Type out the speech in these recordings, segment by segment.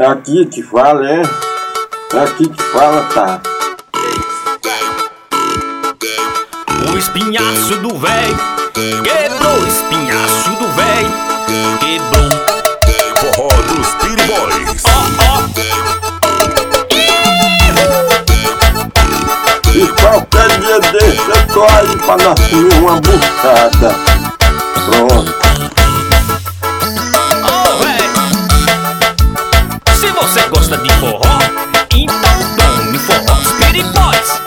É aqui que fala, é? É aqui que fala, tá? O espinhaço do véi quebrou, o espinhaço do véi quebrou. Forró dos Speedy Boys. E qualquer dia desse eu tô aí pra nós comer uma buchada. Pronto. Se você gosta de forró, então tome Forró dos Speedy Boys.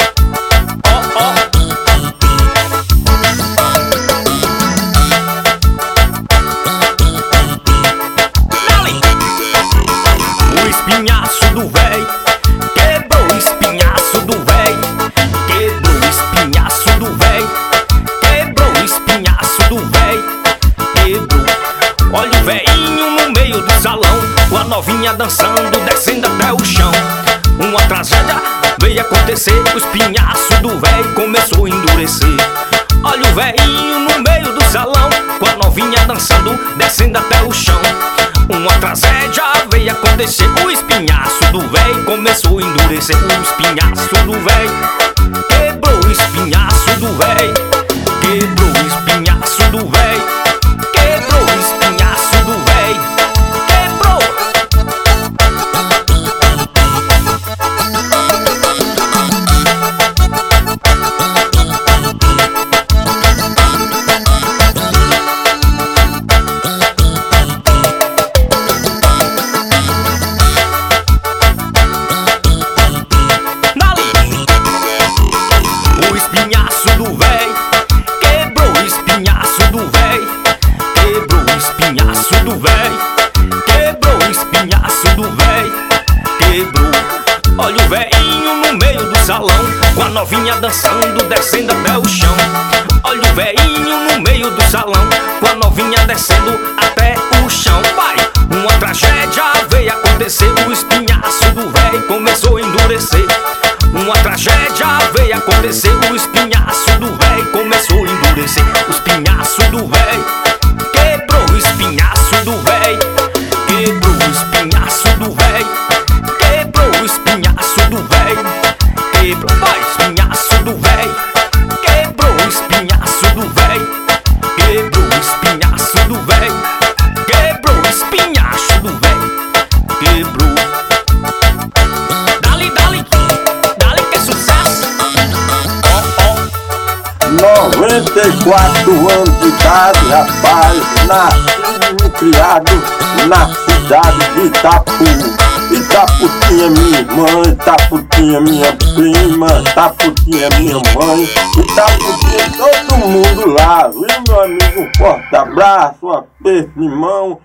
O espinhaço do véi quebrou, o espinhaço do véi quebrou, o espinhaço do véi quebrou, o espinhaço do véi quebrou. Olha o véinho no meio do salão, com a novinha dançando, descendo até o chão. Uma tragédia veio acontecer, o espinhaço do véi começou a endurecer. Olha o véinho no meio do salão, com a novinha dançando, descendo até o chão. Uma tragédia veio acontecer, o espinhaço do véi começou a endurecer. O espinhaço do véi quebrou, o espinhaço do véi quebrou, o espinhaço do véi quebrou, o espinhaço do véi quebrou. O espinhaço do véi quebrou, o espinhaço do véi quebrou, o espinhaço do véi quebrou, o espinhaço do véi quebrou. Olha o véinho no meio do salão, com a novinha dançando, descendo até o chão. Olha o véinho no meio do salão, com a novinha descendo até o chão. Vai! Uma tragédia veio acontecer, o espinhaço do véi começou a endurecer. Uma tragédia veio acontecer, o espinhaço do véi começou a endurecer. O espinhaço do véi quebrou, o espinhaço do véi quebrou, o espinhaço do véi quebrou, o espinhaço do véi quebrou. Vai, espinhaço do véi quebrou, o espinhaço do véi quebrou, o espinhaço do véi quebrou, o espinhaço do véi quebrou. Dali, dali, dali que é sucesso. 94 anos de idade, rapaz, nascido e criado na cidade de Itapu. Itapu tinha minha irmã, Itapu tinha minha prima, Itapu tinha minha mãe, Itapu tinha todo mundo lá, viu, meu amigo? Um forte abraço, um aperto de mão.